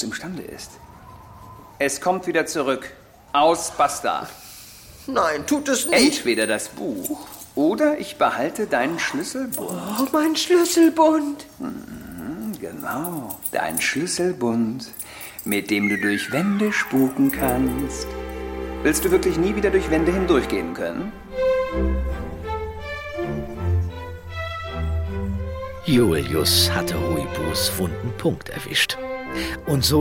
imstande ist. Es kommt wieder zurück. Aus, basta. Nein, tut es nicht. Entweder das Buch oder ich behalte deinen Schlüsselbund. Oh, mein Schlüsselbund. Genau, dein Schlüsselbund, mit dem du durch Wände spuken kannst. Willst du wirklich nie wieder durch Wände hindurchgehen können? Julius hatte Huibus wunden Punkt erwischt. Und so